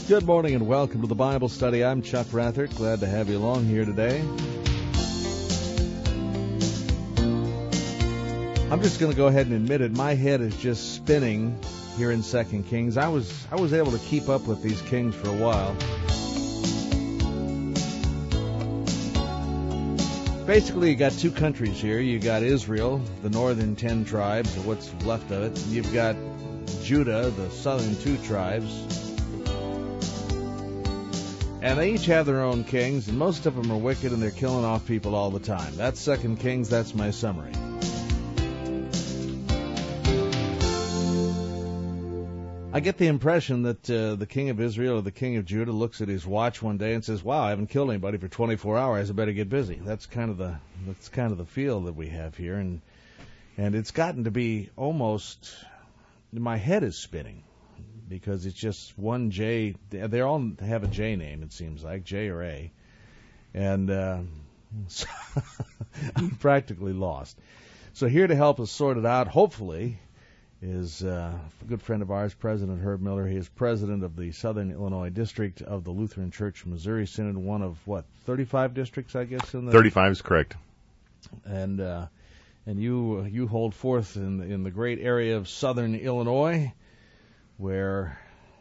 Good morning and welcome to the Bible study. I'm Chuck Rathert. Glad to have you along here today. I'm just going to go ahead and admit it. My head is just spinning here in 2 Kings. I was able to keep up with these kings for a while. Basically, you got two countries here. You got Israel, the northern 10 tribes, or what's left of it. You've got Judah, the southern 2 tribes. And they each have their own kings, and most of them are wicked, and they're killing off people all the time. That's 2 Kings. That's my summary. I get the impression that the king of Israel or the king of Judah looks at his watch one day and says, "Wow, I haven't killed anybody for 24 hours. I better get busy." That's kind of the feel that we have here, and it's gotten to be almost, my head is spinning because it's just one J. They all have a J name, it seems like, J or A, and so I'm practically lost. So here to help us sort it out, hopefully, is a good friend of ours, President Herb Miller. He is president of the Southern Illinois District of the Lutheran Church Missouri Synod, one of, 35 districts, I guess? 35 is correct. And you hold forth in the great area of Southern Illinois, where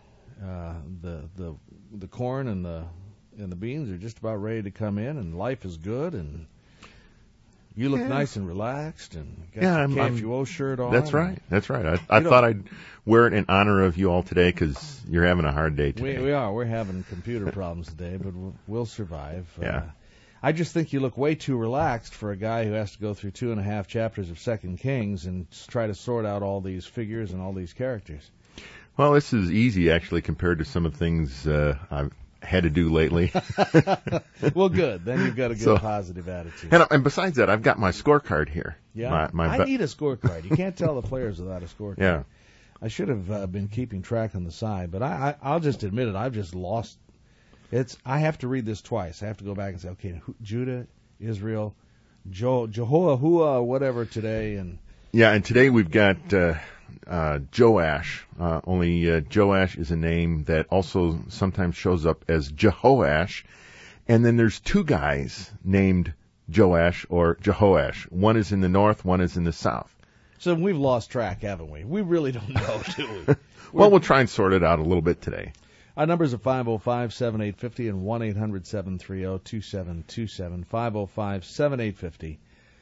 the corn and the beans are just about ready to come in, and life is good, and you look nice and relaxed, and got your KFUO shirt on. That's right. I thought I'd wear it in honor of you all today because you're having a hard day today. We are. We're having computer problems today, but we'll survive. Yeah. I just think you look way too relaxed for a guy who has to go through 2.5 chapters of 2 Kings and try to sort out all these figures and all these characters. Well, this is easy, actually, compared to some of the things I've had to do lately. Well, good. Then you've got a good positive attitude. And besides that, I've got my scorecard here. Yeah, I need a scorecard. You can't tell the players without a scorecard. Yeah. I should have been keeping track on the side, but I'll just admit it. I've just lost. I have to read this twice. I have to go back and say, okay, Judah, Israel, Jehoahua, whatever today, and today we've got Joash. Only Joash is a name that also sometimes shows up as Jehoash. And then there's 2 guys named Joash or Jehoash. One is in the north, one is in the south. So we've lost track, haven't we? We really don't know, do we? Well, we'll try and sort it out a little bit today. Our numbers are 505-7850 and 1-800-730-2727. 505-7850.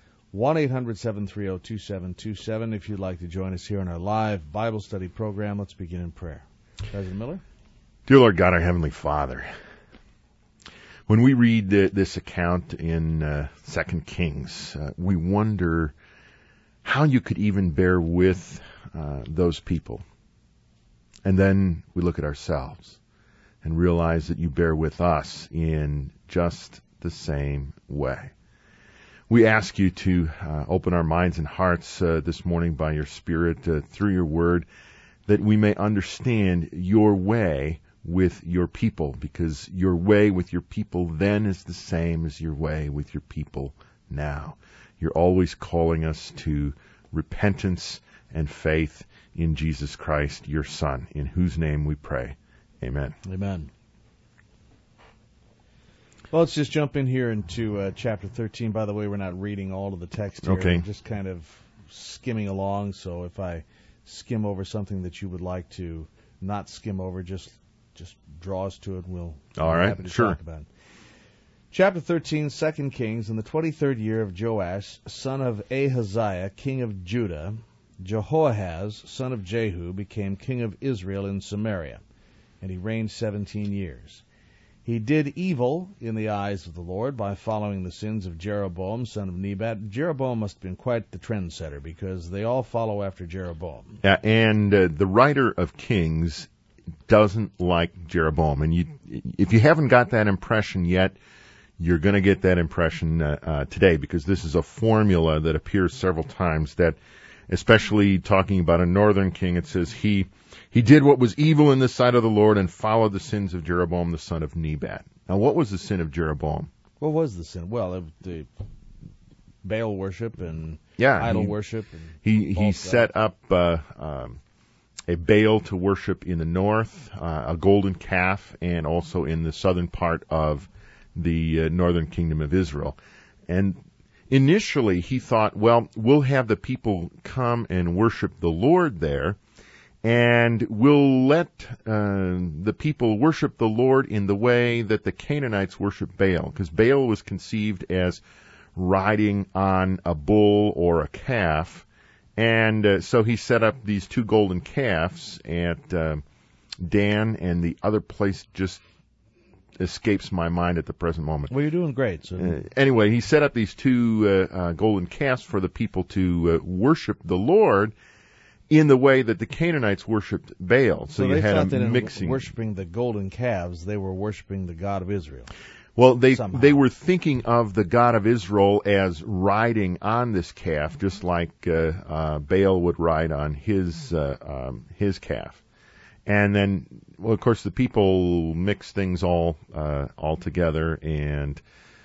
1-800-730-2727. If you'd like to join us here on our live Bible study program, let's begin in prayer. President Miller? Dear Lord God, our Heavenly Father, when we read this account in 2 Kings, we wonder how you could even bear with those people. And then we look at ourselves and realize that you bear with us in just the same way. We ask you to open our minds and hearts this morning by your Spirit through your word, that we may understand your way with your people, because your way with your people then is the same as your way with your people now. You're always calling us to repentance and faith in Jesus Christ, your Son, in whose name we pray. Amen. Amen. Well, let's just jump in here into chapter 13. By the way, we're not reading all of the text here. Okay. We're just kind of skimming along. So if I skim over something that you would like to not skim over, just draw us to it. We'll be happy to talk about it. Chapter 13, 2 Kings. In the 23rd year of Joash, son of Ahaziah, king of Judah, Jehoahaz, son of Jehu, became king of Israel in Samaria, and he reigned 17 years. He did evil in the eyes of the Lord by following the sins of Jeroboam, son of Nebat. Jeroboam must have been quite the trendsetter, because they all follow after Jeroboam. Yeah, and the writer of Kings doesn't like Jeroboam. And if you haven't got that impression yet, you're going to get that impression today, because this is a formula that appears several times, that especially talking about a northern king, it says he did what was evil in the sight of the Lord and followed the sins of Jeroboam, the son of Nebat. Now, what was the sin of Jeroboam? What was the sin? Well, the Baal worship and idol worship. And he set up a Baal to worship in the north, a golden calf, and also in the southern part of the northern kingdom of Israel. And initially he thought, well, we'll have the people come and worship the Lord there, and we'll let the people worship the Lord in the way that the Canaanites worship Baal, because Baal was conceived as riding on a bull or a calf. And so he set up these two golden calves at Dan, and the other place just escapes my mind at the present moment. Well, you're doing great. So. Anyway, he set up these two golden calves for the people to worship the Lord in the way that the Canaanites worshipped Baal. So you they had thought that mixing. In worshiping the golden calves, they were worshiping the God of Israel. Well, they were thinking of the God of Israel as riding on this calf, just like Baal would ride on his calf. And then, well, of course, the people mix things all together, and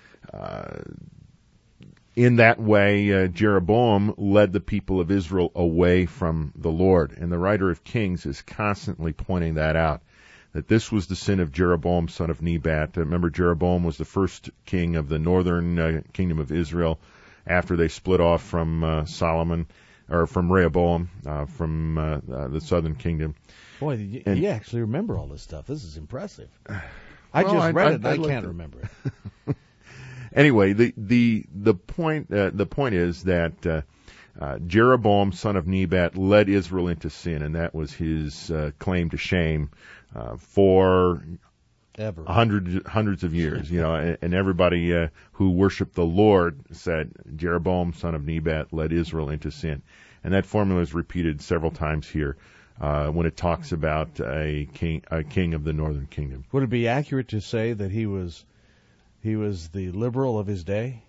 in that way, Jeroboam led the people of Israel away from the Lord. And the writer of Kings is constantly pointing that out, that this was the sin of Jeroboam, son of Nebat. Remember, Jeroboam was the first king of the northern kingdom of Israel after they split off from Solomon, or from Rehoboam, from the southern kingdom. Boy, you actually remember all this stuff. This is impressive. I just read it, and I can't remember it. Anyway, the point is that Jeroboam, son of Nebat, led Israel into sin, and that was his claim to shame for ever hundreds of years. You know, and everybody who worshipped the Lord said Jeroboam, son of Nebat, led Israel into sin, and that formula is repeated several times here when it talks about a king of the northern kingdom. Would it be accurate to say that he was the liberal of his day?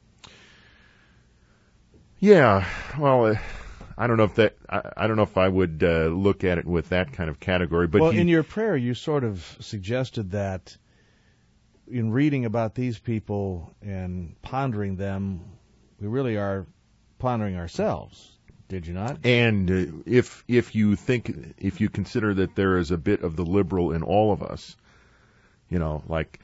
Yeah, well, I don't know if I would look at it with that kind of category. But in your prayer, you sort of suggested that in reading about these people and pondering them, we really are pondering ourselves. Did you not? And if you consider that there is a bit of the liberal in all of us, you know, like,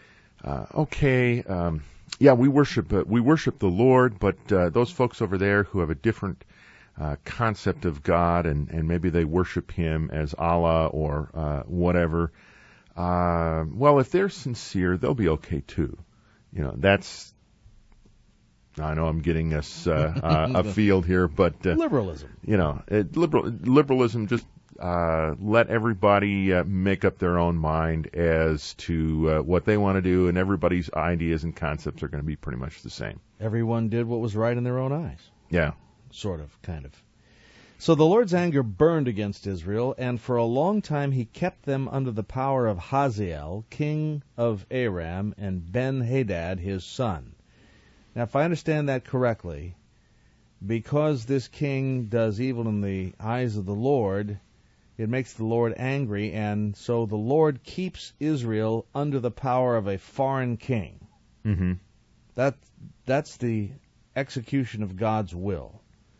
yeah, we worship the Lord, but those folks over there who have a different concept of God, and maybe they worship Him as Allah or whatever. Well, if they're sincere, they'll be okay too. You know, that's. I know I'm getting us a field here, but liberalism. You know, liberalism just. Let everybody make up their own mind as to what they want to do, and everybody's ideas and concepts are going to be pretty much the same. Everyone did what was right in their own eyes. Yeah. Sort of, kind of. So the Lord's anger burned against Israel, and for a long time He kept them under the power of Hazael, king of Aram, and Ben-Hadad, his son. Now, if I understand that correctly, because this king does evil in the eyes of the Lord, it makes the Lord angry, and so the Lord keeps Israel under the power of a foreign king. Mm-hmm. That's the execution of God's will.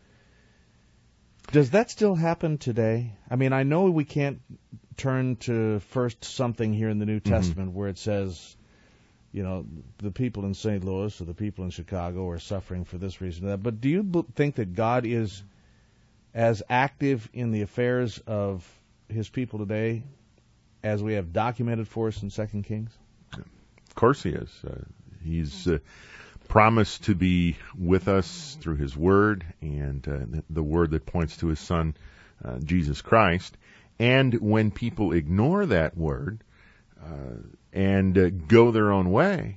Does that still happen today? I mean, I know we can't turn to first something here in the New Testament where it says, you know, the people in St. Louis or the people in Chicago are suffering for this reason or that. But do you think that God is as active in the affairs of His people today as we have documented for us in 2 Kings? Of course He is. He's promised to be with us through His Word, and the Word that points to His Son, Jesus Christ. And when people ignore that Word and go their own way,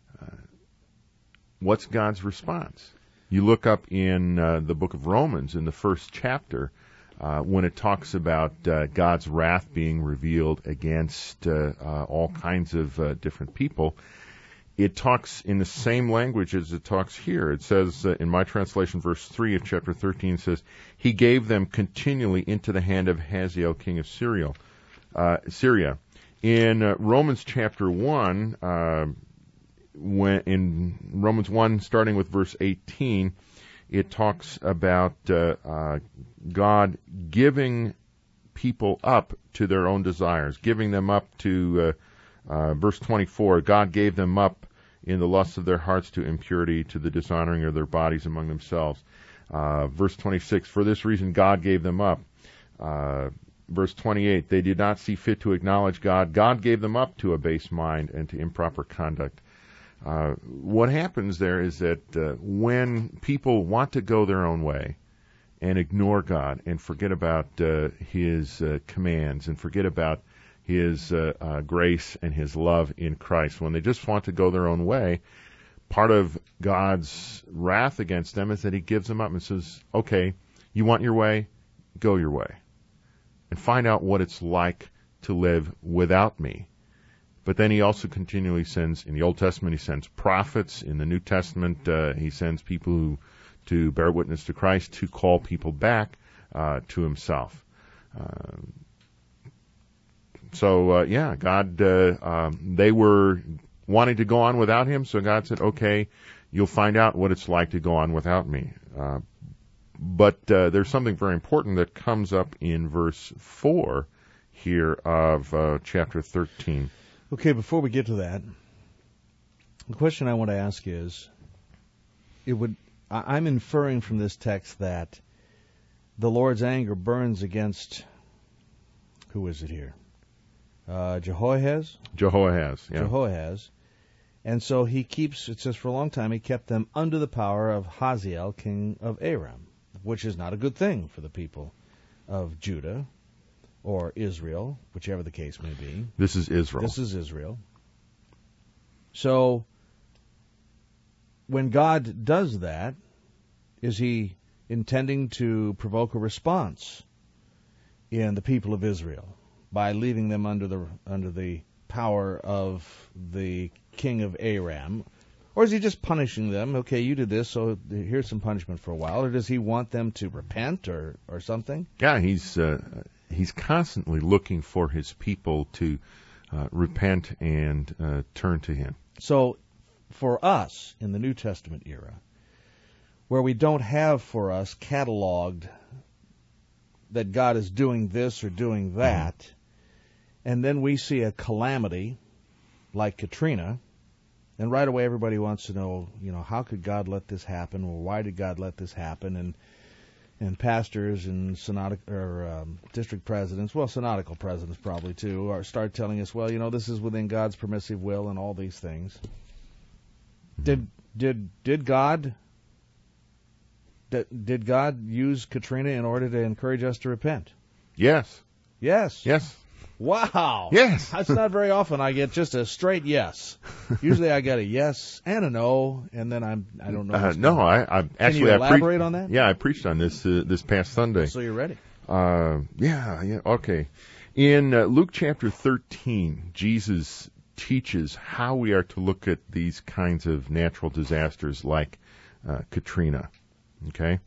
what's God's response? You look up in the book of Romans in the first chapter when it talks about God's wrath being revealed against all kinds of different people. It talks in the same language as it talks here. It says, in my translation, verse 3 of chapter 13 says, He gave them continually into the hand of Hazael, king of Syria. In Romans chapter 1, when in Romans 1, starting with verse 18, it talks about God giving people up to their own desires, giving them up to, verse 24, God gave them up in the lusts of their hearts to impurity, to the dishonoring of their bodies among themselves. Verse 26, for this reason God gave them up. Verse 28, they did not see fit to acknowledge God. God gave them up to a base mind and to improper conduct. What happens there is that when people want to go their own way and ignore God and forget about His commands and forget about His grace and His love in Christ, when they just want to go their own way, part of God's wrath against them is that He gives them up and says, okay, you want your way? Go your way. And find out what it's like to live without me. But then He also continually sends, in the Old Testament, He sends prophets. In the New Testament, He sends people to bear witness to Christ, to call people back to Himself. God, they were wanting to go on without Him, so God said, okay, you'll find out what it's like to go on without me. But there's something very important that comes up in verse 4 here of chapter 13. Okay, before we get to that, the question I want to ask is, I'm inferring from this text that the Lord's anger burns against, who is it here? Jehoahaz? Jehoahaz, yeah. Jehoahaz. And so He keeps, it says for a long time, He kept them under the power of Hazael, king of Aram, which is not a good thing for the people of Judah or Israel, whichever the case may be. This is Israel. This is Israel. So, when God does that, is He intending to provoke a response in the people of Israel by leaving them under the power of the king of Aram? Or is He just punishing them? Okay, you did this, so here's some punishment for a while. Or does He want them to repent or something? Yeah, He's constantly looking for His people to repent and turn to Him. So, for us, in the New Testament era, where we don't have for us cataloged that God is doing this or doing that, and then we see a calamity like Katrina, and right away everybody wants to know, how could God let this happen, or why did God let this happen, and pastors and district presidents, synodical presidents probably too, start telling us, this is within God's permissive will and all these things. Did God use Katrina in order to encourage us to repent? Yes. Yes. Yes. Wow. Yes. That's not very often I get just a straight yes. Usually I get a yes and a no, and then I don't know. No, I actually. Can you elaborate on that? Yeah, I preached on this this past Sunday. So you're ready. Yeah, okay. In Luke chapter 13, Jesus teaches how we are to look at these kinds of natural disasters like Katrina. Okay?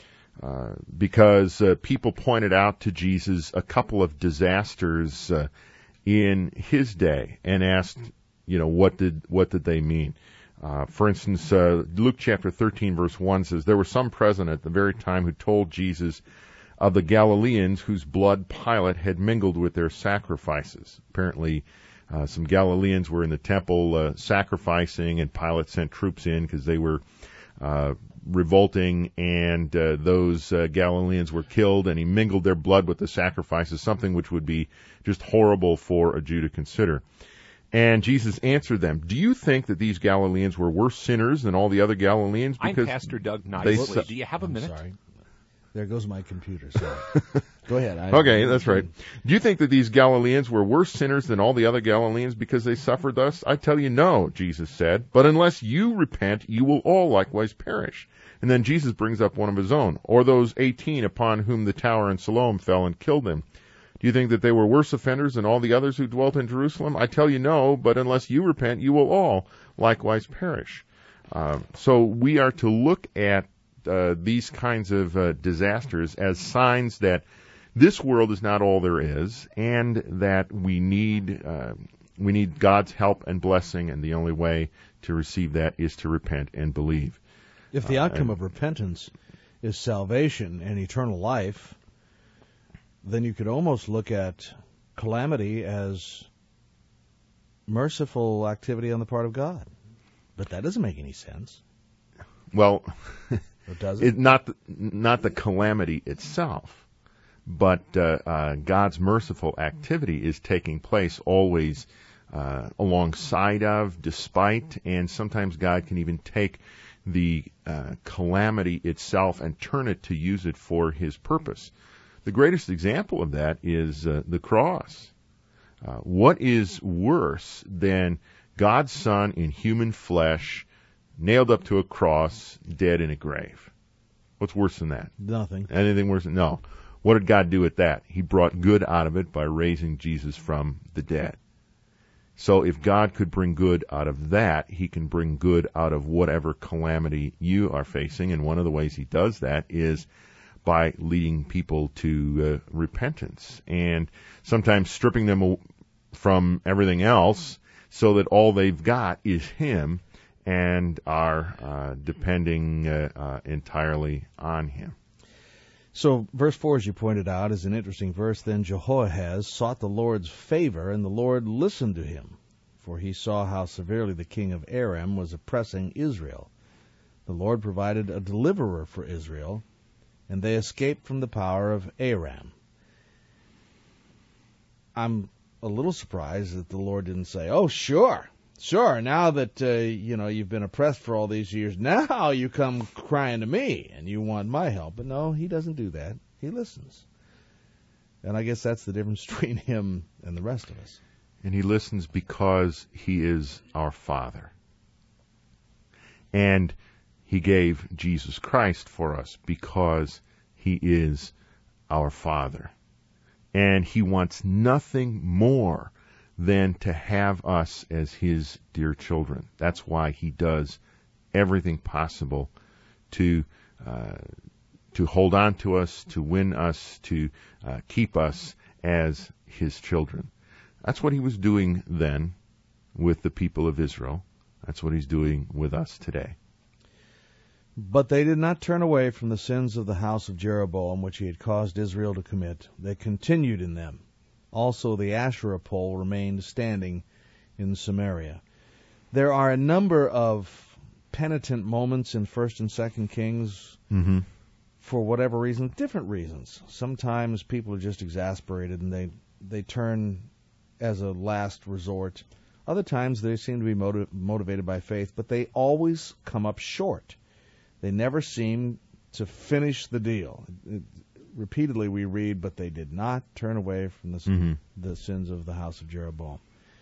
Because people pointed out to Jesus a couple of disasters in His day and asked, what did they mean? For instance, Luke chapter 13 verse 1 says, there were some present at the very time who told Jesus of the Galileans whose blood Pilate had mingled with their sacrifices. Apparently, some Galileans were in the temple sacrificing, and Pilate sent troops in because they were revolting, and those Galileans were killed, and He mingled their blood with the sacrifices, something which would be just horrible for a Jew to consider. And Jesus answered them, do you think that these Galileans were worse sinners than all the other Galileans? Because I'm Pastor Doug Nicely. Do you have a minute? Sorry. There goes my computer. Sorry. Go ahead. Okay, that's right. Do you think that these Galileans were worse sinners than all the other Galileans because they suffered thus? I tell you no, Jesus said. But unless you repent, you will all likewise perish. And then Jesus brings up one of His own. Or those 18 upon whom the tower in Siloam fell and killed them. Do you think that they were worse offenders than all the others who dwelt in Jerusalem? I tell you no, but unless you repent, you will all likewise perish. So we are to look at these kinds of disasters as signs that this world is not all there is, and that we need God's help and blessing, and the only way to receive that is to repent and believe. If the outcome of repentance is salvation and eternal life, then you could almost look at calamity as merciful activity on the part of God. But that doesn't make any sense. Well, or does it? Not the calamity itself, but God's merciful activity is taking place always alongside of, despite, and sometimes God can even take the calamity itself and turn it to use it for His purpose. The greatest example of that is the cross. What is worse than God's Son in human flesh, nailed up to a cross, dead in a grave? What's worse than that? Nothing. Anything worse? No. What did God do with that? He brought good out of it by raising Jesus from the dead. So if God could bring good out of that, He can bring good out of whatever calamity you are facing. And one of the ways He does that is by leading people to repentance and sometimes stripping them from everything else so that all they've got is Him and are depending entirely on Him. So verse 4, as you pointed out, is an interesting verse. Then Jehoahaz sought the Lord's favor, and the Lord listened to him, for he saw how severely the king of Aram was oppressing Israel. The Lord provided a deliverer for Israel, and they escaped from the power of Aram. I'm a little surprised that the Lord didn't say, oh, sure, now that you've been oppressed for all these years, now you come crying to me and you want my help. But no, He doesn't do that. He listens. And I guess that's the difference between Him and the rest of us. And He listens because He is our Father. And He gave Jesus Christ for us because He is our Father. And He wants nothing more than to have us as His dear children. That's why He does everything possible to hold on to us, to win us, to keep us as His children. That's what He was doing then with the people of Israel. That's what He's doing with us today. But they did not turn away from the sins of the house of Jeroboam, which he had caused Israel to commit. They continued in them. Also the Asherah pole remained standing in Samaria. There are a number of penitent moments in 1st and 2nd Kings for whatever reason, different reasons. Sometimes people are just exasperated and they turn as a last resort. Other times they seem to be motivated by faith, but they always come up short. They never seem to finish the deal. Repeatedly we read, but they did not turn away from the sins of the house of Jeroboam.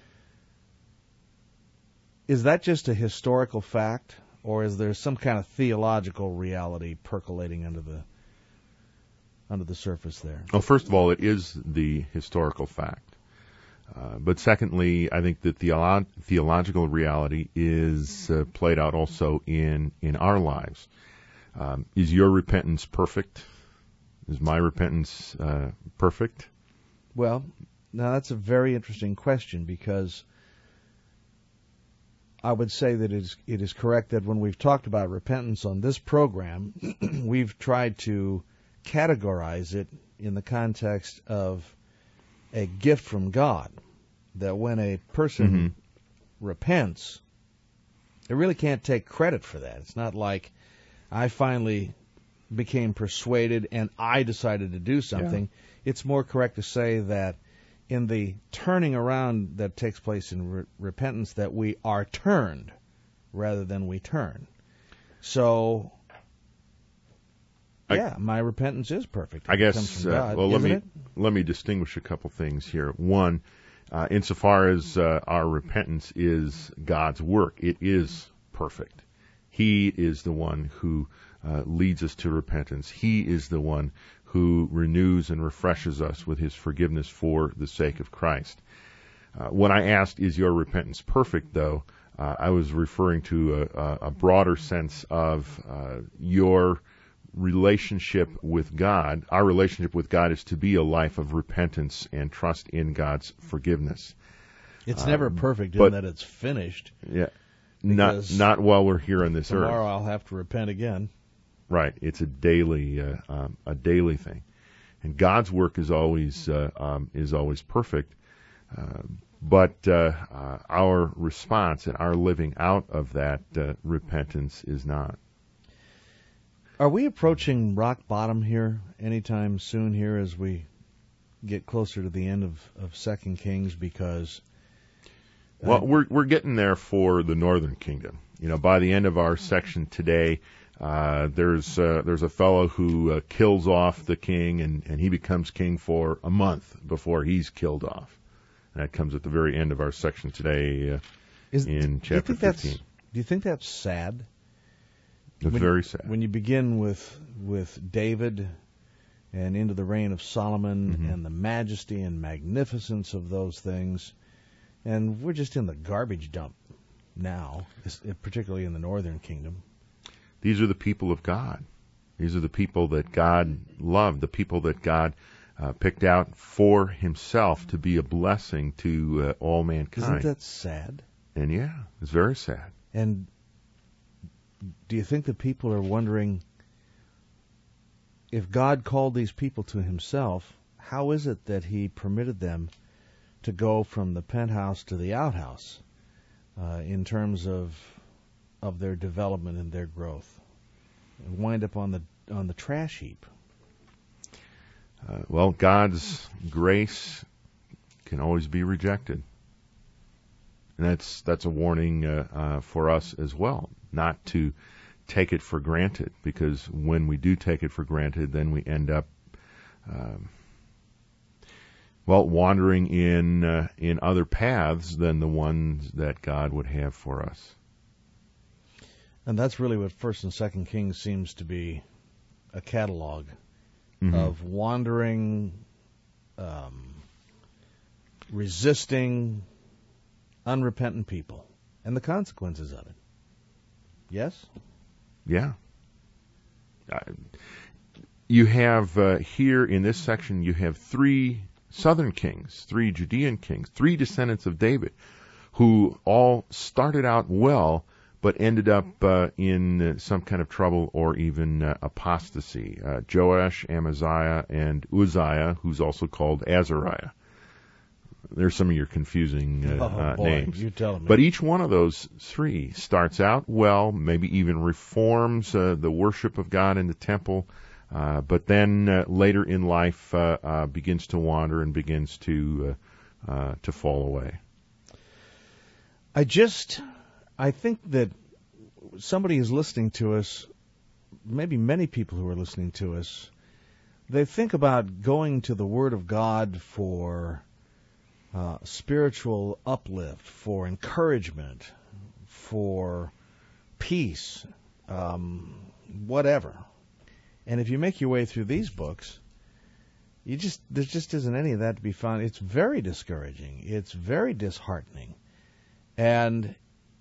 Is that just a historical fact, or is there some kind of theological reality percolating under the surface there? Well, first of all, it is the historical fact. But secondly, I think the theological reality is played out also in our lives. Is your repentance perfect? Is my repentance perfect? Well, now that's a very interesting question, because I would say that it is correct that when we've talked about repentance on this program, we've tried to categorize it in the context of a gift from God. That when a person repents, they really can't take credit for that. It's not like I finally became persuaded and I decided to do something. Yeah. It's more correct to say that in the turning around that takes place in repentance, that we are turned rather than we turn. So, my repentance is perfect. I guess. It comes from God, let me distinguish a couple things here. One, insofar as our repentance is God's work, it is perfect. He is the one who leads us to repentance. He is the one who renews and refreshes us with His forgiveness for the sake of Christ. When I asked, is your repentance perfect, though, I was referring to a broader sense of your relationship with God. Our relationship with God is to be a life of repentance and trust in God's forgiveness. It's never perfect in that it's finished. Yeah, not while we're here on this earth. Tomorrow I'll have to repent again. Right, it's a daily thing, And God's work is always perfect. But our response and our living out of that repentance is not. Are we approaching rock bottom here anytime soon here as we get closer to the end of 2 Kings? Because well, we're getting there for the northern kingdom. By the end of our section today, there's a fellow who kills off the king, and he becomes king for a month before he's killed off. And that comes at the very end of our section today in chapter 15. Do you think that's sad? It's very sad. When you begin with David and into the reign of Solomon and the majesty and magnificence of those things, and we're just in the garbage dump now, particularly in the northern kingdom. These are the people of God. These are the people that God loved, the people that God picked out for himself to be a blessing to all mankind. Isn't that sad? And yeah, it's very sad. And do you think that people are wondering, if God called these people to himself, how is it that he permitted them to go from the penthouse to the outhouse in terms of their development and their growth, and wind up on the trash heap? Well, God's grace can always be rejected, and that's a warning for us as well, not to take it for granted, because when we do take it for granted, then we end up wandering in other paths than the ones that God would have for us. And that's really what 1st and 2nd Kings seems to be, a catalog of wandering, resisting, unrepentant people, and the consequences of it. Yes? Yeah. You have here in this section, you have 3 southern kings, 3 Judean kings, 3 descendants of David, who all started out well, but ended up in some kind of trouble or even apostasy. Joash, Amaziah, and Uzziah, who's also called Azariah. There's some of your confusing names. You tell me. But each one of those 3 starts out well, maybe even reforms the worship of God in the temple, but then later in life begins to wander and begins to fall away. I think that somebody is listening to us, maybe many people who are listening to us, they think about going to the Word of God for spiritual uplift, for encouragement, for peace, whatever. And if you make your way through these books, there just isn't any of that to be found. It's very discouraging. It's very disheartening. And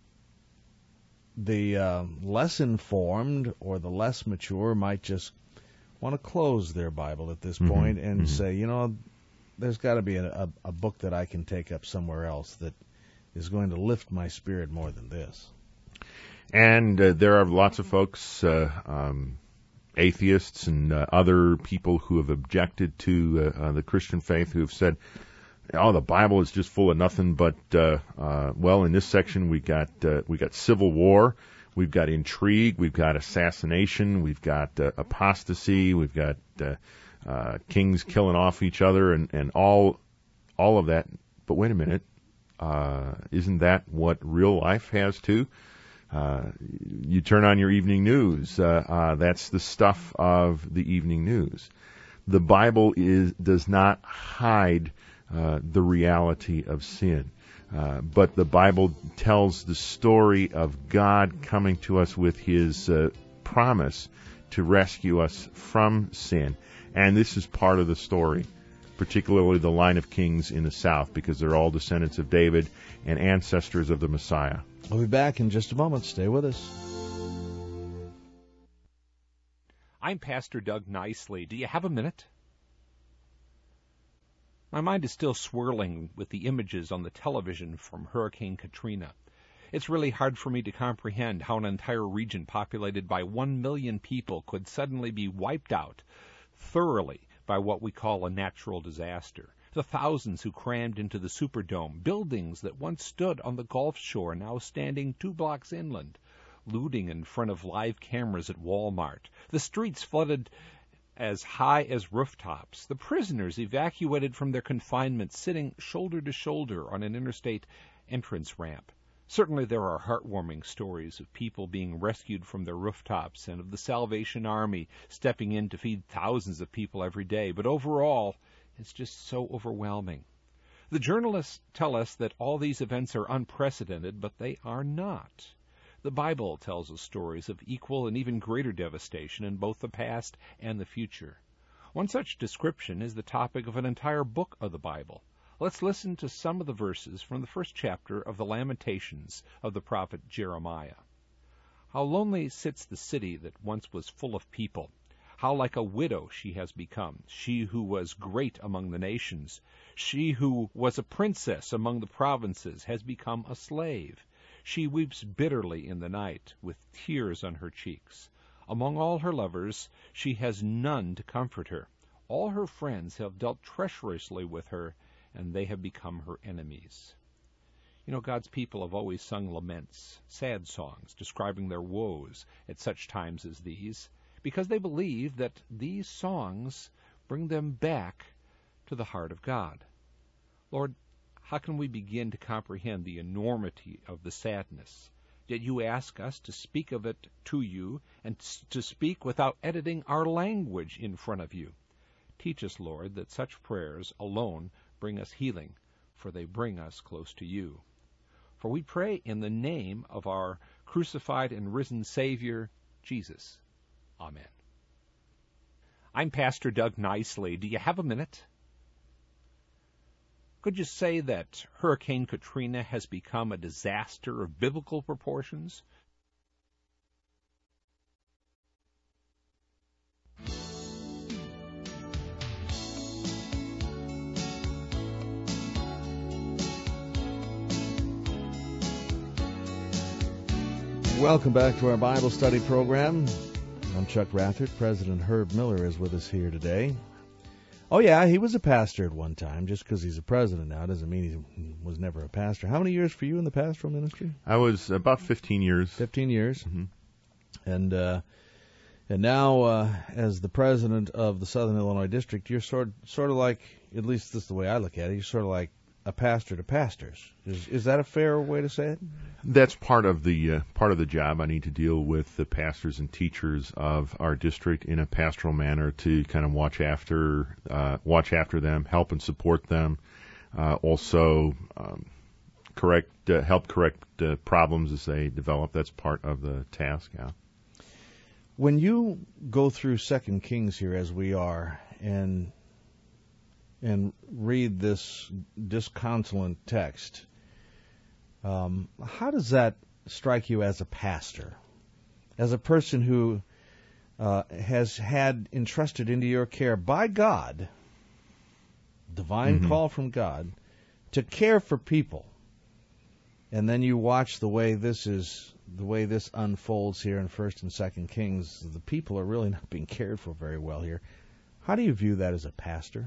the less informed or the less mature might just want to close their Bible at this point and say, there's got to be a book that I can take up somewhere else that is going to lift my spirit more than this. And there are lots of folks, atheists and other people who have objected to the Christian faith, who have said, the Bible is just full of nothing but, in this section we got civil war, we've got intrigue, we've got assassination, we've got apostasy, we've got kings killing off each other, and all of that. But wait a minute, isn't that what real life has too? You turn on your evening news, that's the stuff of the evening news. The Bible does not hide the reality of sin. But the Bible tells the story of God coming to us with his promise to rescue us from sin. And this is part of the story, particularly the line of kings in the south, because they're all descendants of David and ancestors of the Messiah. We'll be back in just a moment. Stay with us. I'm Pastor Doug Nicely. Do you have a minute? My mind is still swirling with the images on the television from Hurricane Katrina. It's really hard for me to comprehend how an entire region populated by 1 million people could suddenly be wiped out thoroughly by by what we call a natural disaster. The thousands who crammed into the Superdome, buildings that once stood on the Gulf Shore now standing 2 blocks inland, looting in front of live cameras at Walmart, the streets flooded as high as rooftops, the prisoners evacuated from their confinement sitting shoulder to shoulder on an interstate entrance ramp. Certainly there are heartwarming stories of people being rescued from their rooftops and of the Salvation Army stepping in to feed thousands of people every day, but overall, it's just so overwhelming. The journalists tell us that all these events are unprecedented, but they are not. The Bible tells us stories of equal and even greater devastation in both the past and the future. One such description is the topic of an entire book of the Bible. Let's listen to some of the verses from the first chapter of the Lamentations of the prophet Jeremiah. How lonely sits the city that once was full of people. How like a widow she has become, she who was great among the nations. She who was a princess among the provinces has become a slave. She weeps bitterly in the night, with tears on her cheeks. Among all her lovers she has none to comfort her. All her friends have dealt treacherously with her, and they have become her enemies. You know, God's people have always sung laments, sad songs, describing their woes at such times as these, because they believe that these songs bring them back to the heart of God. Lord, how can we begin to comprehend the enormity of the sadness? Yet you ask us to speak of it to you and to speak without editing our language in front of you. Teach us, Lord, that such prayers alone bring us healing, for they bring us close to you. For we pray in the name of our crucified and risen Savior, Jesus. Amen. I'm Pastor Doug Nicely. Do you have a minute? Could you say that Hurricane Katrina has become a disaster of biblical proportions? Welcome back to our Bible study program. I'm Chuck Rathert. President Herb Miller is with us here today. Oh, yeah, he was a pastor at one time. Just because he's a president now doesn't mean he was never a pastor. How many years for you in the pastoral ministry? I was about 15 years. 15 years. Mm-hmm. And now, as the president of the Southern Illinois District, you're sort of like, at least this is the way I look at it, you're sort of like a pastor to pastors. Is that a fair way to say it? That's part of the job. I need to deal with the pastors and teachers of our district in a pastoral manner to kind of watch after them, help and support them, also help correct problems as they develop. That's part of the task. Yeah. When you go through 2 Kings here, as we are, and read this disconsolate text, how does that strike you as a pastor, as a person who has had entrusted into your care by God, divine call from God, to care for people, and then you watch the way this unfolds here in 1st and 2nd Kings? The people are really not being cared for very well here. How do you view that as a pastor?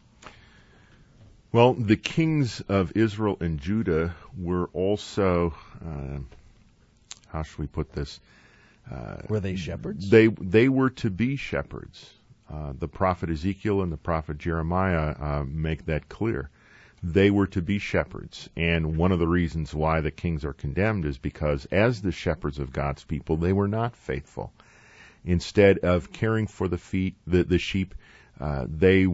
Well, the kings of Israel and Judah were also, how should we put this? Were they shepherds? They were to be shepherds. The prophet Ezekiel and the prophet Jeremiah make that clear. They were to be shepherds. And one of the reasons why the kings are condemned is because as the shepherds of God's people, they were not faithful. Instead of caring for the sheep, they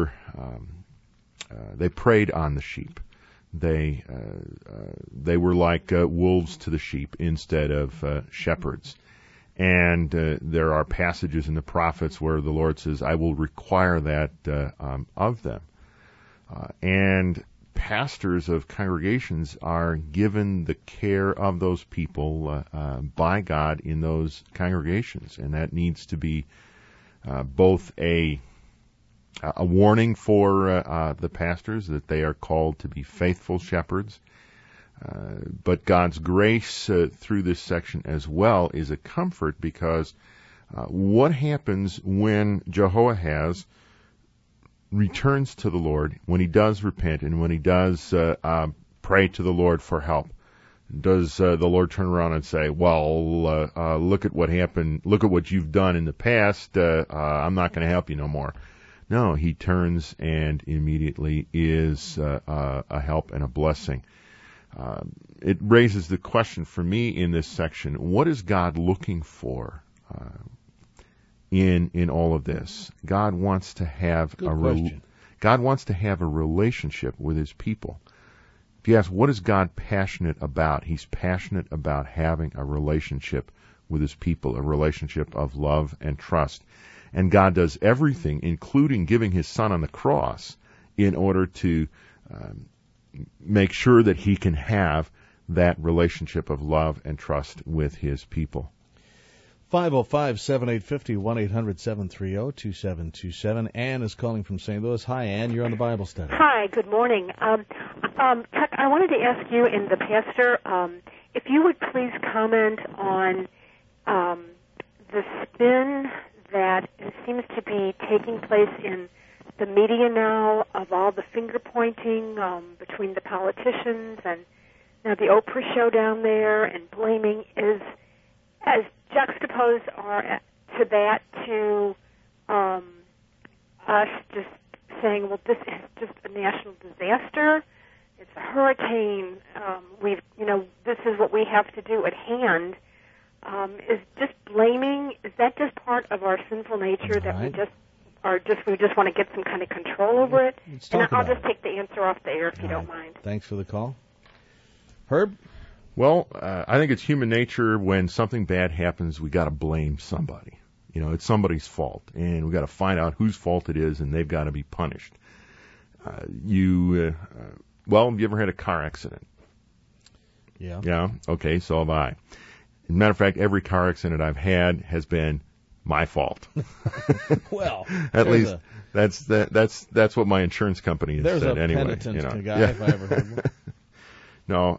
preyed on the sheep. They were like wolves to the sheep instead of shepherds. And there are passages in the prophets where the Lord says, I will require that of them. And pastors of congregations are given the care of those people by God in those congregations. And that needs to be both a warning for the pastors that they are called to be faithful shepherds. But God's grace through this section as well is a comfort, because what happens when Jehoahaz returns to the Lord, when he does repent, and when he does pray to the Lord for help, does the Lord turn around and say, well, look at what happened, look at what you've done in the past, I'm not going to help you no more? No, he turns and immediately is a help and a blessing. It raises the question for me in this section, what is God looking for in all of this? God wants to have God wants to have a relationship with his people. If you ask, what is God passionate about? He's passionate about having a relationship with his people, a relationship of love and trust. And God does everything, including giving his son on the cross, in order to make sure that he can have that relationship of love and trust with his people. 505-7850, 1-800-730-2727. Ann is calling from St. Louis. Hi, Ann. You're on the Bible study. Hi. Good morning. Chuck, I wanted to ask you and the pastor if you would please comment on the spin that seems to be taking place in the media now of all the finger-pointing between the politicians and now the Oprah show down there, and blaming is as juxtaposed to that to us just saying, well, this is just a national disaster. It's a hurricane. This is what we have to do at hand. Is just blaming, is that just part of our sinful nature that we just want to get some kind of control over it? And I'll just take the answer off the air if you don't mind. Thanks for the call. Herb? Well, I think it's human nature when something bad happens, we got to blame somebody. It's somebody's fault, and we got to find out whose fault it is, and they've got to be punished. Have you ever had a car accident? Yeah. Yeah? Okay, so have I. As a matter of fact, every car accident I've had has been my fault. Well, at least that's what my insurance company has said anyway. There's a penitent guy, if I ever heard one. No,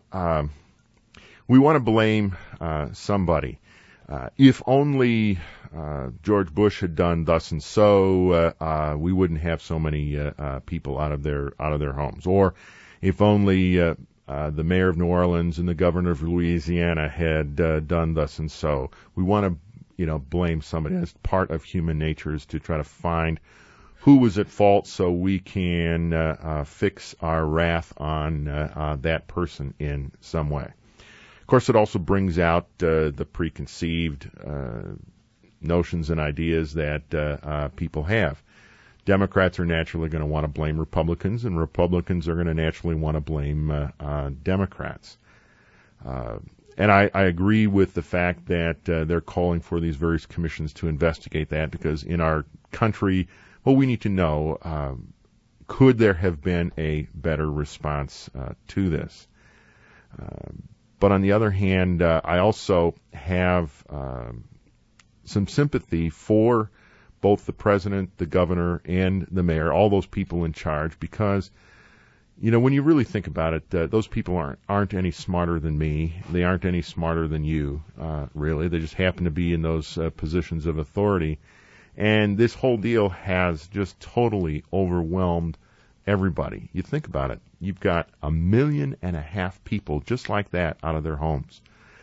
we want to blame somebody. If only George Bush had done thus and so, we wouldn't have so many people out of their homes. Or if only the mayor of New Orleans and the governor of Louisiana had done thus and so. We want to, blame somebody. That's part of human nature, is to try to find who was at fault so we can fix our wrath on that person in some way. Of course, it also brings out the preconceived notions and ideas that people have. Democrats are naturally going to want to blame Republicans, and Republicans are going to naturally want to blame Democrats. And I agree with the fact that they're calling for these various commissions to investigate that, because in our country, we need to know, could there have been a better response to this? But on the other hand, I also have some sympathy for both the president, the governor, and the mayor, all those people in charge, because, when you really think about it, those people aren't any smarter than me. They aren't any smarter than you, really. They just happen to be in those positions of authority. And this whole deal has just totally overwhelmed everybody. You think about it. You've got 1.5 million people just like that out of their homes.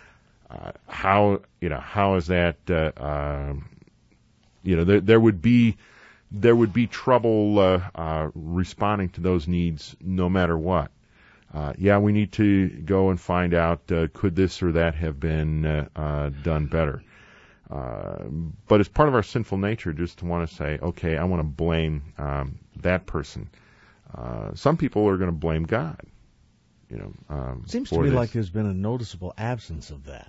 How is that? There would be trouble responding to those needs no matter what. We need to go and find out, could this or that have been done better? But it's part of our sinful nature just to want to say, okay, I want to blame that person. Some people are going to blame God. Seems to me like there's been a noticeable absence of that.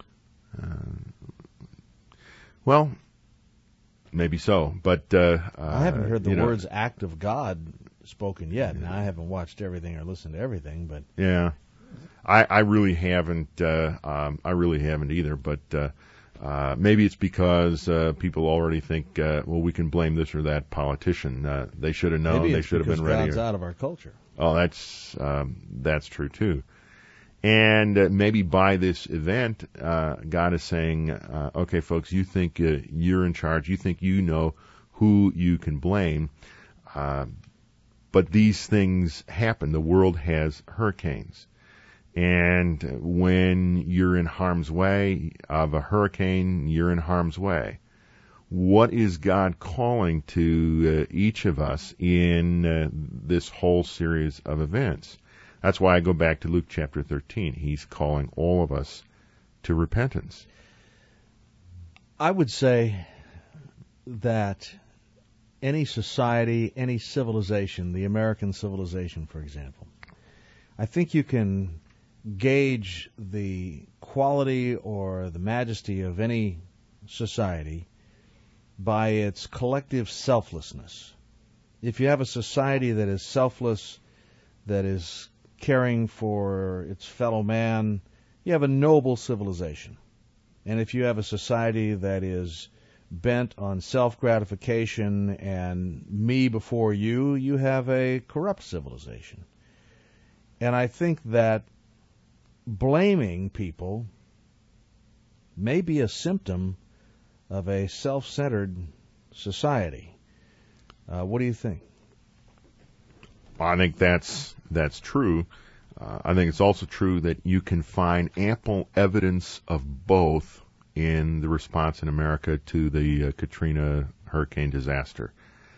Well, maybe so, but I haven't heard the words "act of God" spoken yet. Now, I haven't watched everything or listened to everything, but yeah, I really haven't. I really haven't either. But maybe it's because people already think, we can blame this or that politician. They should have known. Maybe they should have been ready. God's out of our culture. Oh, that's true too. And maybe by this event, God is saying, okay, folks, you think you're in charge. You think you know who you can blame. But these things happen. The world has hurricanes. And when you're in harm's way of a hurricane, you're in harm's way. What is God calling to each of us in this whole series of events? That's why I go back to Luke chapter 13. He's calling all of us to repentance. I would say that any society, any civilization, the American civilization, for example, I think you can gauge the quality or the majesty of any society by its collective selflessness. If you have a society that is selfless, that is caring for its fellow man, you have a noble civilization. And if you have a society that is bent on self-gratification and me before you, you have a corrupt civilization. And I think that blaming people may be a symptom of a self-centered society. What do you think? I think that's true. I think it's also true that you can find ample evidence of both in the response in America to the Katrina hurricane disaster.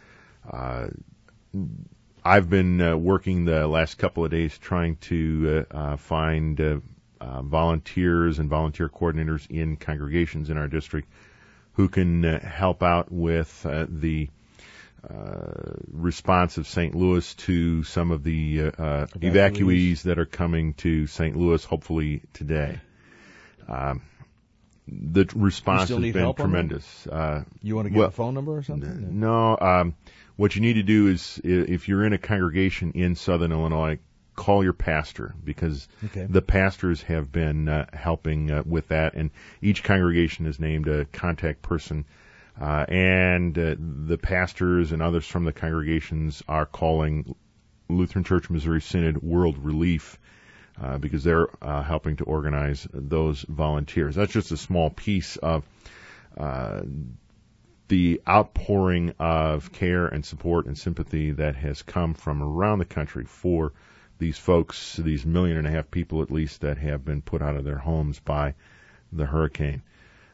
I've been working the last couple of days trying to find volunteers and volunteer coordinators in congregations in our district who can help out with the response of St. Louis to some of the evacuees that are coming to St. Louis, hopefully today. The response has been tremendous. You want to get a phone number or something? No. What you need to do is, if you're in a congregation in Southern Illinois, call your pastor, because the pastors have been helping with that, and each congregation has named a contact person. And the pastors and others from the congregations are calling Lutheran Church Missouri Synod World Relief because they're helping to organize those volunteers. That's just a small piece of the outpouring of care and support and sympathy that has come from around the country for these folks, these 1.5 million people at least, that have been put out of their homes by the hurricane.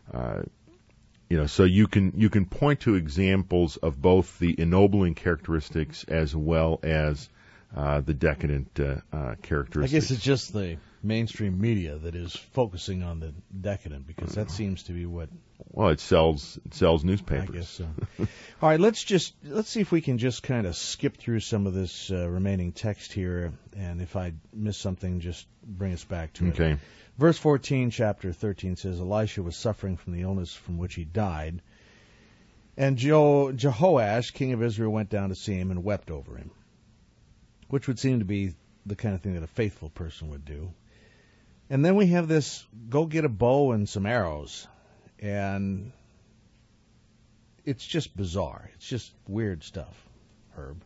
So you can point to examples of both the ennobling characteristics as well as the decadent characteristics. I guess it's just the mainstream media that is focusing on the decadent, because that seems to be what. Well, it sells newspapers. I guess so. All right, let's see if we can just kind of skip through some of this remaining text here, and if I miss something, just bring us back to it. Okay. Verse 14, chapter 13 says, Elisha was suffering from the illness from which he died, and Jehoash, king of Israel, went down to see him and wept over him, which would seem to be the kind of thing that a faithful person would do. And then we have this, go get a bow and some arrows, and it's just bizarre. It's just weird stuff, Herb.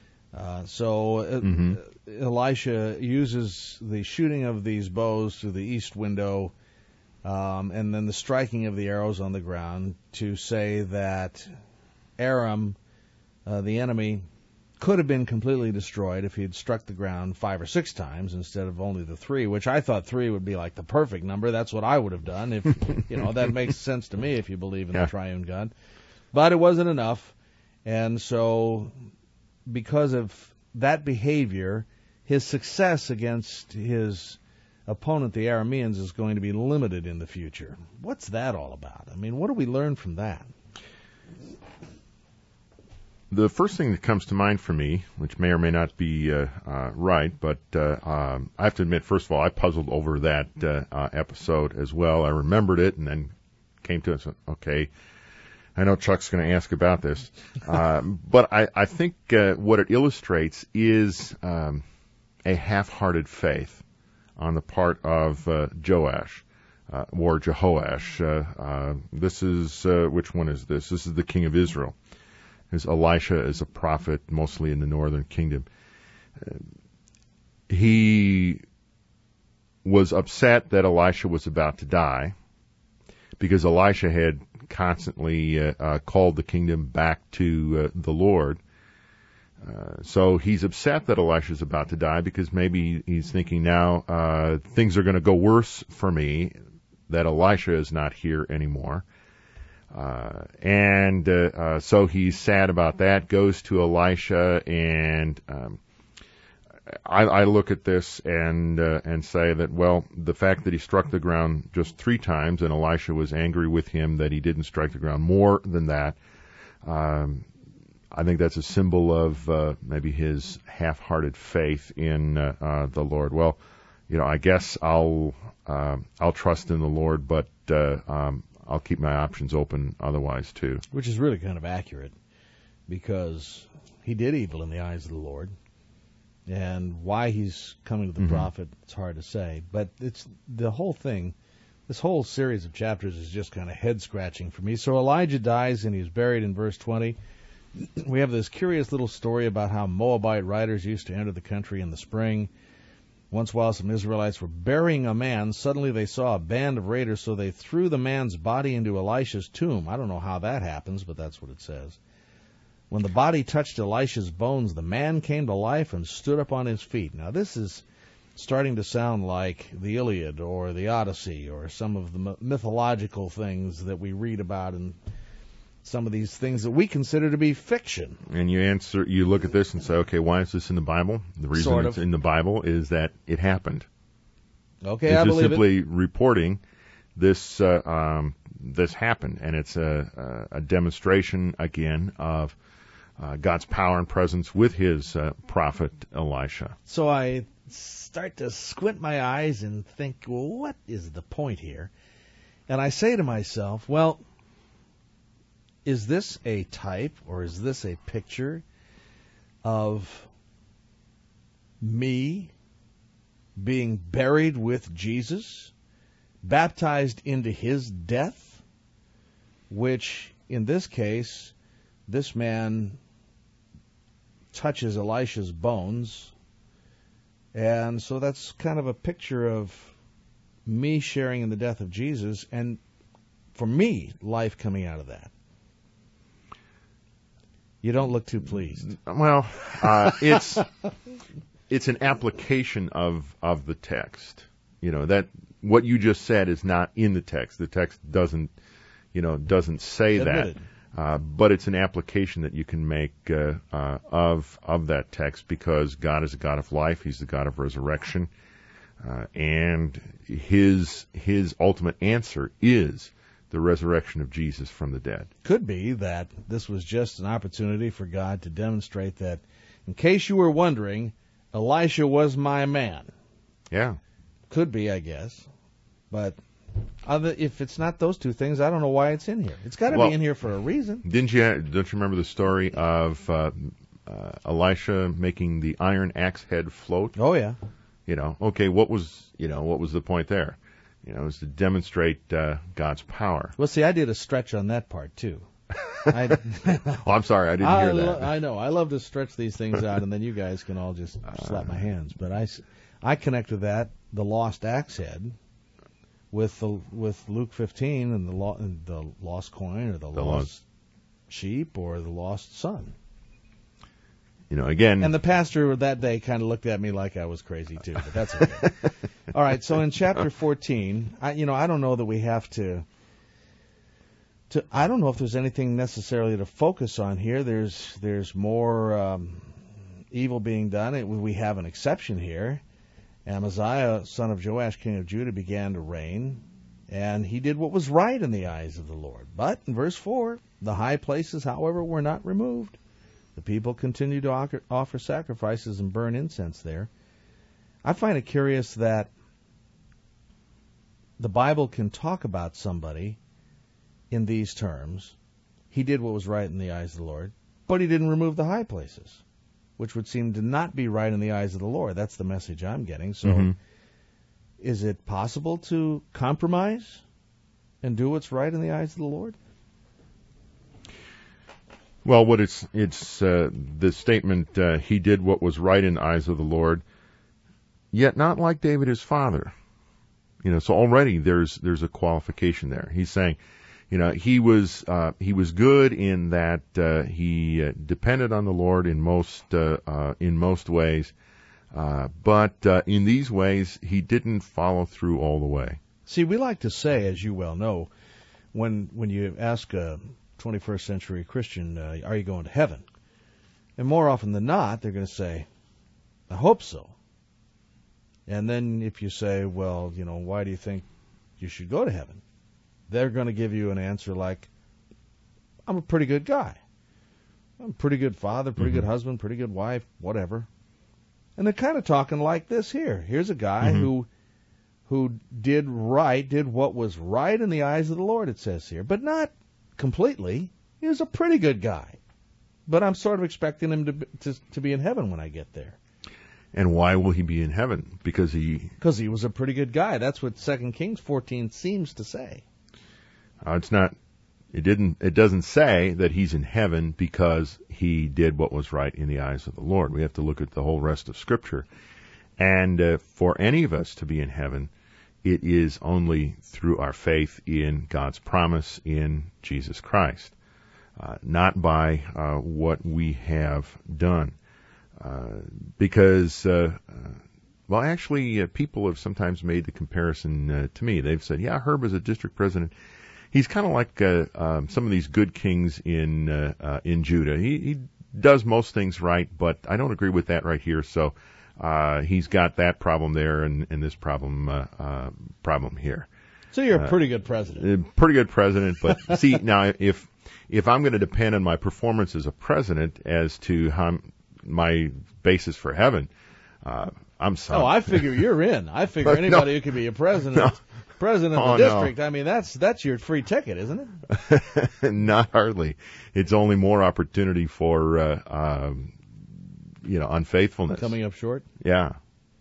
Elisha uses the shooting of these bows through the east window and then the striking of the arrows on the ground to say that Aram, the enemy, could have been completely destroyed if he had struck the ground 5 or 6 times instead of only the 3, which I thought 3 would be like the perfect number. That's what I would have done. If that makes sense to me if you believe in the triune God. But it wasn't enough, and so because of that behavior, his success against his opponent, the Arameans, is going to be limited in the future. What's that all about? I mean, what do we learn from that? The first thing that comes to mind for me, which may or may not be right, but I have to admit, first of all, I puzzled over that episode as well. I remembered it and then came to it and said, okay, I know Chuck's going to ask about this. But I think what it illustrates is a half-hearted faith on the part of Joash, or Jehoash. This is, which one is this? This is the king of Israel. Elisha is a prophet, mostly in the northern kingdom. He was upset that Elisha was about to die because Elisha had constantly called the kingdom back to the Lord. So he's upset that Elisha's about to die because maybe he's thinking now things are going to go worse for me, that Elisha is not here anymore. So he's sad about that, goes to Elisha, and I look at this and say that, well, the fact that he struck the ground just 3 times and Elisha was angry with him that he didn't strike the ground more than that, I think that's a symbol of maybe his half-hearted faith in the Lord. Well, I guess I'll trust in the Lord, but I'll keep my options open otherwise too. Which is really kind of accurate, because he did evil in the eyes of the Lord. And why he's coming to the prophet, it's hard to say. But it's the whole thing, this whole series of chapters is just kind of head-scratching for me. So Elijah dies, and he's buried in verse 20. We have this curious little story about how Moabite riders used to enter the country in the spring. Once while some Israelites were burying a man, suddenly they saw a band of raiders, so they threw the man's body into Elisha's tomb. I don't know how that happens, but that's what it says. When the body touched Elisha's bones, the man came to life and stood up on his feet. Now, this is starting to sound like the Iliad or the Odyssey or some of the mythological things that we read about in some of these things that we consider to be fiction. And you look at this and say, okay, why is this in the Bible? The reason it's in the Bible is that it happened. Okay, I believe it. This is simply reporting this happened, and it's a demonstration again of God's power and presence with his prophet Elisha. So I start to squint my eyes and think, well, what is the point here? And I say to myself, well, is this a type or is this a picture of me being buried with Jesus, baptized into his death, which in this case, this man touches Elisha's bones, and so that's kind of a picture of me sharing in the death of Jesus, and for me, life coming out of that. You don't look too pleased. Well, it's an application of the text. That what you just said is not in the text. The text doesn't say that. But it's an application that you can make of that text, because God is a God of life. He's the God of resurrection, and his ultimate answer is the resurrection of Jesus from the dead. Could be that this was just an opportunity for God to demonstrate that, in case you were wondering, Elisha was my man. Yeah. Could be, I guess. But if it's not those two things, I don't know why it's in here. It's got to be in here for a reason. Don't you remember the story of Elisha making the iron axe head float? Oh yeah. Okay, what was the point there? It was to demonstrate God's power. Well, see, I did a stretch on that part too. I'm sorry, I didn't hear that. I know. I love to stretch these things out, and then you guys can all just slap my hands. But I connected that, the lost axe head, with Luke 15 and the lost coin, or the lost sheep, or the lost son. Again. And the pastor that day kind of looked at me like I was crazy too, but that's okay. All right, so in chapter 14, I don't know that we have to. I don't know if there's anything necessarily to focus on here. There's more evil being done. We have an exception here. Amaziah, son of Joash, king of Judah, began to reign, and he did what was right in the eyes of the Lord. But in verse 4, the high places, however, were not removed. The people continued to offer sacrifices and burn incense there. I find it curious that the Bible can talk about somebody in these terms. He did what was right in the eyes of the Lord, but he didn't remove the high places, which would seem to not be right in the eyes of the Lord. That's the message I'm getting. So Is it possible to compromise and do what's right in the eyes of the Lord? Well, it's the statement, he did what was right in the eyes of the Lord, yet not like David his father. So already there's a qualification there. He's saying He was good in that he depended on the Lord in most ways, but in these ways he didn't follow through all the way. See, we like to say, as you well know, when you ask a 21st century Christian, are you going to heaven? And more often than not, they're going to say, I hope so. And then if you say, well, why do you think you should go to heaven? They're going to give you an answer like, I'm a pretty good guy. I'm a pretty good father, pretty good husband, pretty good wife, whatever. And they're kind of talking like this here. Here's a guy who did what was right in the eyes of the Lord, it says here. But not completely. He was a pretty good guy. But I'm sort of expecting him to be in heaven when I get there. And why will he be in heaven? Because he was a pretty good guy. That's what 2 Kings 14 seems to say. It's not. It doesn't say that he's in heaven because he did what was right in the eyes of the Lord. We have to look at the whole rest of Scripture. And for any of us to be in heaven, it is only through our faith in God's promise in Jesus Christ, not by what we have done. Because people have sometimes made the comparison to me. They've said, yeah, Herb is a district president. He's kind of like some of these good kings in Judah. He does most things right, but I don't agree with that right here. So he's got that problem there and this problem here. So you're a pretty good president. Pretty good president, but see now if I'm going to depend on my performance as a president as to how my basis for heaven, I'm sorry. Oh, I figure you're in. I figure anybody who can be a president. President of the district, no. I mean, that's your free ticket, isn't it? Not hardly. It's only more opportunity for, unfaithfulness. Coming up short? Yeah.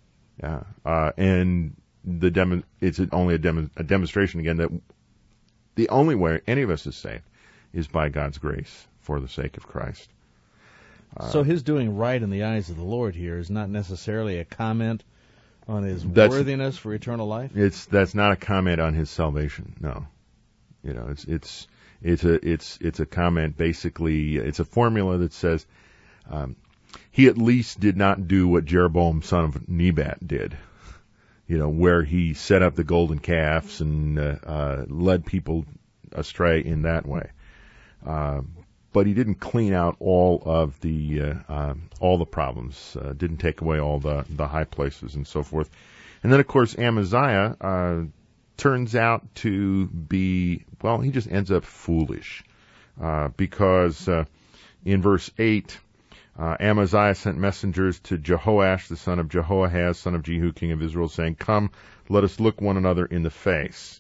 And it's only a demonstration, again, that the only way any of us is saved is by God's grace for the sake of Christ. So his doing right in the eyes of the Lord here is not necessarily a comment on his worthiness for eternal life? That's not a comment on his salvation. No, it's a comment. Basically, it's a formula that says he at least did not do what Jeroboam son of Nebat did. Where he set up the golden calves and led people astray in that way. But he didn't clean out all the problems, didn't take away all the high places and so forth. And then, of course, Amaziah turns out to be, he just ends up foolish, because in verse 8, Amaziah sent messengers to Jehoash, the son of Jehoahaz, son of Jehu, king of Israel, saying, "Come, let us look one another in the face."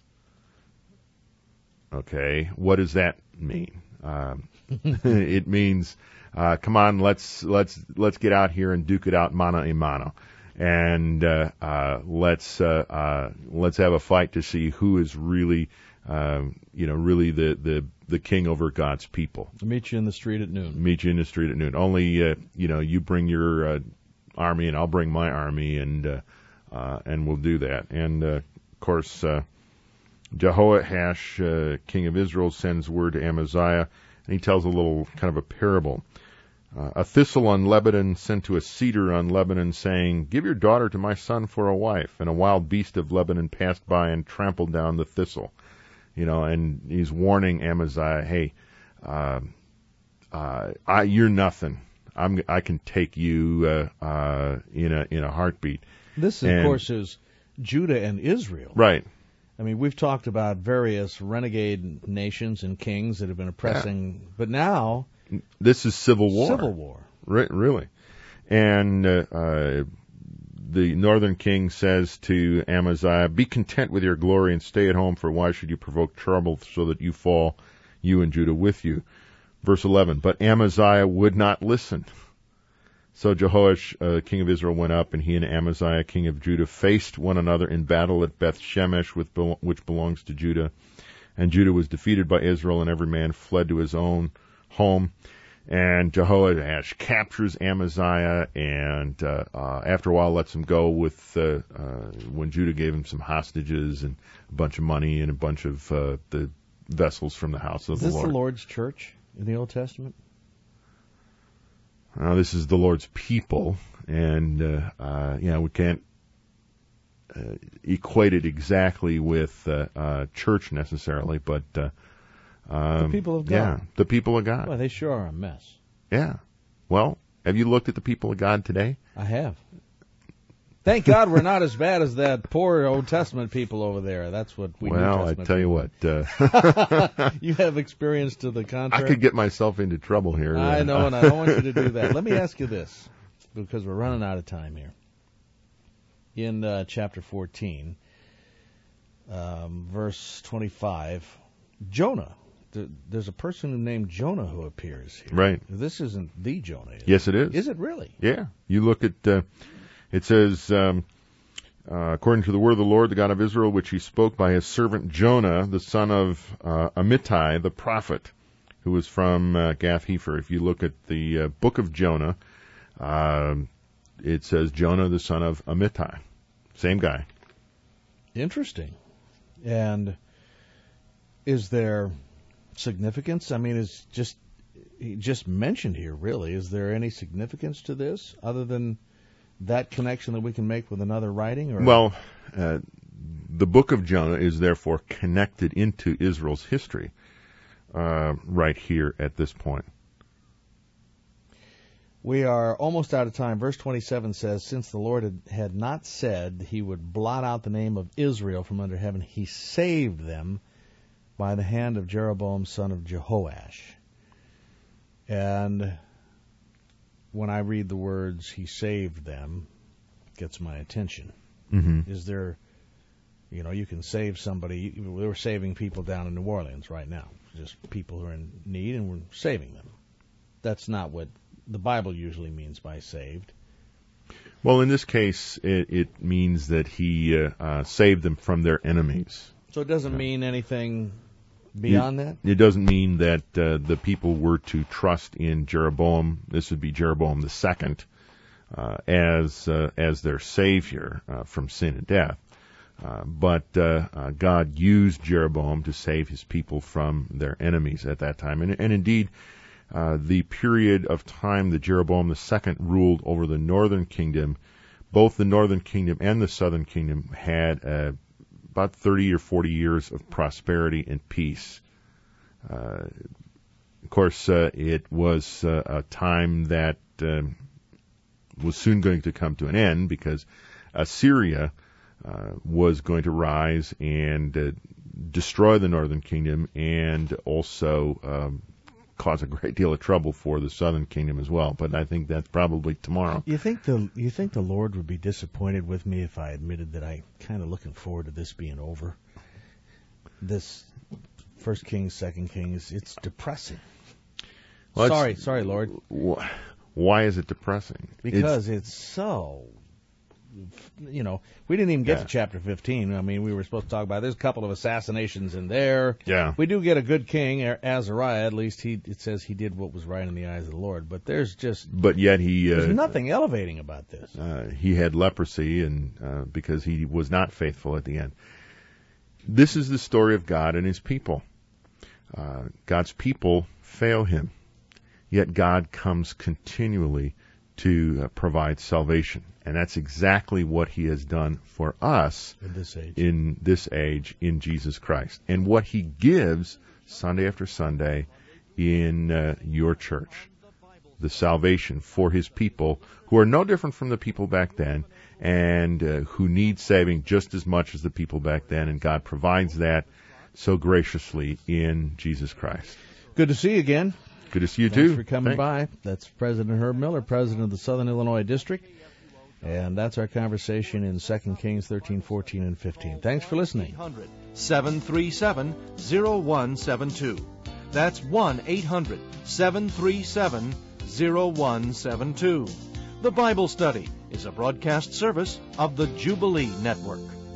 Okay, what does that mean? It means, come on, let's get out here and duke it out mano a mano, and let's have a fight to see who is really, really the king over God's people. I'll meet you in the street at noon. Only, you bring your army and I'll bring my army, and we'll do that. And of course, Jehoash, king of Israel, sends word to Amaziah. And he tells a little kind of a parable. A thistle on Lebanon sent to a cedar on Lebanon, saying, "Give your daughter to my son for a wife." And a wild beast of Lebanon passed by and trampled down the thistle. And he's warning Amaziah, "Hey, you're nothing. I can take you in a heartbeat." This, of course, is Judah and Israel. Right. I mean, we've talked about various renegade nations and kings that have been oppressing, but now this is civil war. Civil war. Really. And the northern king says to Amaziah, "Be content with your glory and stay at home, for why should you provoke trouble so that you fall, you and Judah with you?" Verse 11, but Amaziah would not listen. So Jehoash, king of Israel, went up, and he and Amaziah, king of Judah, faced one another in battle at Beth Shemesh, which belongs to Judah. And Judah was defeated by Israel, and every man fled to his own home. And Jehoash captures Amaziah, and after a while lets him go with when Judah gave him some hostages and a bunch of money and a bunch of the vessels from the house of the Lord. Is this the Lord's church in the Old Testament? This is the Lord's people, and we can't equate it exactly with church necessarily, but the people of God. Yeah, the people of God. Well, they sure are a mess. Yeah. Well, have you looked at the people of God today? I have. Thank God we're not as bad as that poor Old Testament people over there. That's what we New Testament I tell you what. You have experience to the contrary. I could get myself into trouble here. I know, and I don't want you to do that. Let me ask you this, because we're running out of time here. In chapter 14, verse 25, Jonah. There's a person named Jonah who appears here. Right. This isn't the Jonah, is it? Yes, it is. Is it really? Yeah. You look at, it says, according to the word of the Lord, the God of Israel, which he spoke by his servant Jonah, the son of Amittai, the prophet, who was from Gath-Hepher. If you look at the book of Jonah, it says Jonah, the son of Amittai. Same guy. Interesting. And is there significance? I mean, he just mentioned here, really. Is there any significance to this other than that connection that we can make with another writing? Or? Well, the book of Jonah is therefore connected into Israel's history right here at this point. We are almost out of time. Verse 27 says, since the Lord had not said he would blot out the name of Israel from under heaven, he saved them by the hand of Jeroboam, son of Jehoash. And when I read the words, he saved them, it gets my attention. Mm-hmm. Is there, you can save somebody. We're saving people down in New Orleans right now, just people who are in need, and we're saving them. That's not what the Bible usually means by saved. Well, in this case, it means that he saved them from their enemies. So it doesn't mean anything beyond that? It doesn't mean that the people were to trust in Jeroboam. This would be Jeroboam II as their savior from sin and death. But God used Jeroboam to save his people from their enemies at that time. And indeed, the period of time that Jeroboam II ruled over the northern kingdom, both the northern kingdom and the southern kingdom had about 30 or 40 years of prosperity and peace. Of course, it was a time that was soon going to come to an end because Assyria was going to rise and destroy the northern kingdom and also cause a great deal of trouble for the southern kingdom as well. But I think that's probably tomorrow. You think the Lord would be disappointed with me if I admitted that I kind of looking forward to this being over? This 1 Kings, 2 Kings, it's depressing. Well, sorry, Lord. Why is it depressing? Because it's so... we didn't even get to chapter 15. I mean, we were supposed to talk about there's a couple of assassinations in there. Yeah. We do get a good king, Azariah. At least it says he did what was right in the eyes of the Lord. But there's nothing elevating about this. He had leprosy, and because he was not faithful at the end. This is the story of God and his people. God's people fail him, yet God comes continually to provide salvation. And that's exactly what he has done for us in this age in Jesus Christ. And what he gives Sunday after Sunday in your church. The salvation for his people who are no different from the people back then and who need saving just as much as the people back then. And God provides that so graciously in Jesus Christ. Good to see you again. Good to see you Thanks too. for coming by. That's President Herb Miller, President of the Southern Illinois District. And that's our conversation in 2 Kings 13, 14, and 15. Thanks for listening. 737-0172. That's 1-800-737-0172. The Bible Study is a broadcast service of the Jubilee Network.